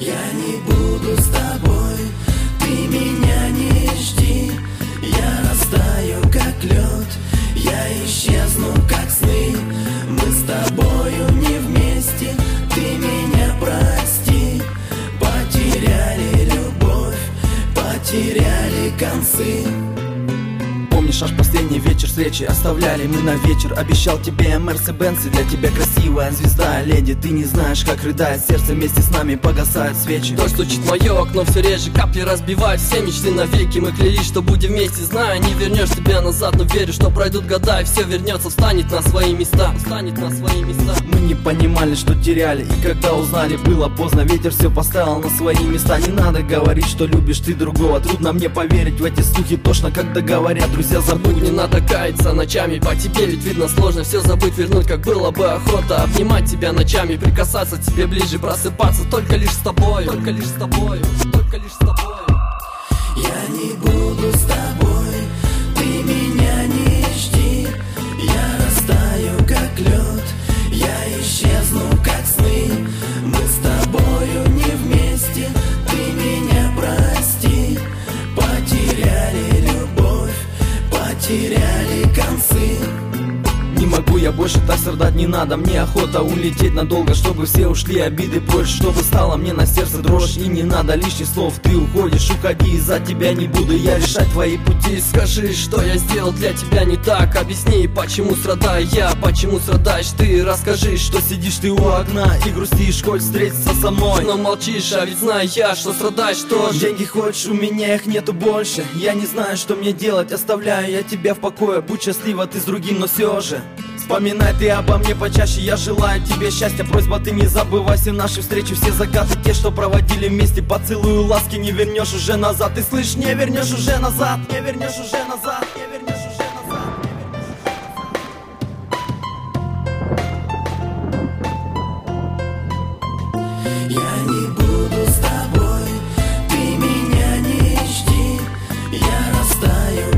Я не буду с тобой, ты меня не жди. Я растаю, как лед, я исчезну, как сны. Мы с тобою не вместе, ты меня прости. Потеряли любовь, потеряли концы. Помнишь, аж последний вечер встречи оставляли мы на вечер. Обещал тебе Мерседес, и для тебя красивая звезда, леди. Ты не знаешь, как рыдает сердце, вместе с нами погасают свечи. Дождь стучит в мое окно все реже, капли разбивают все мечты навеки. Мы клялись, что будем вместе, знаю, не вернешь себя назад, но верю, что пройдут года и все вернется, встанет на свои места, встанет на свои места. Мы не понимали, что теряли, и когда узнали, было поздно. Ветер все поставил на свои места. Не надо говорить, что любишь ты другого. Трудно мне поверить в эти слухи, точно когда говорят друзья. Забудь, не надо каяться ночами по тебе, ведь видно сложно все забыть, вернуть, как было бы охота. Обнимать тебя ночами, прикасаться тебе ближе, просыпаться только лишь с тобой, только лишь с тобой, только лишь с тобой. Я не буду с тобой, ты меня не жди. Я растаю, как лед, я исчезну, как сны. Мы с тобою не вместе, ты меня прости. Потеряли любовь, потеряли концы. Не могу я больше так страдать, не надо. Мне охота улететь надолго, чтобы все ушли обиды прочь, чтобы стало мне на сердце дрожь. И не надо лишних слов, ты уходишь, уходи, из-за тебя не буду я решать твои пути. Скажи, что я сделал для тебя не так, объясни, почему страдаю я, почему страдаешь ты. Расскажи, что Сидишь ты у окна и грустишь, хочешь встретиться со мной, но молчишь, а ведь знаю я, что страдаешь тоже. Деньги хочешь, у меня их нету больше. Я не знаю, что мне делать, оставляю я тебя в покое. Будь счастлива ты с другим, но все же вспоминай ты обо мне почаще, я желаю тебе счастья. Просьба, ты не забывай все наши встречи, все закаты, те, что проводили вместе. Поцелую ласки не вернешь уже назад. Ты слышишь, не вернешь уже назад, не вернешь уже назад, не вернешь уже назад. Я не буду с тобой, ты меня не жди. Я растаю,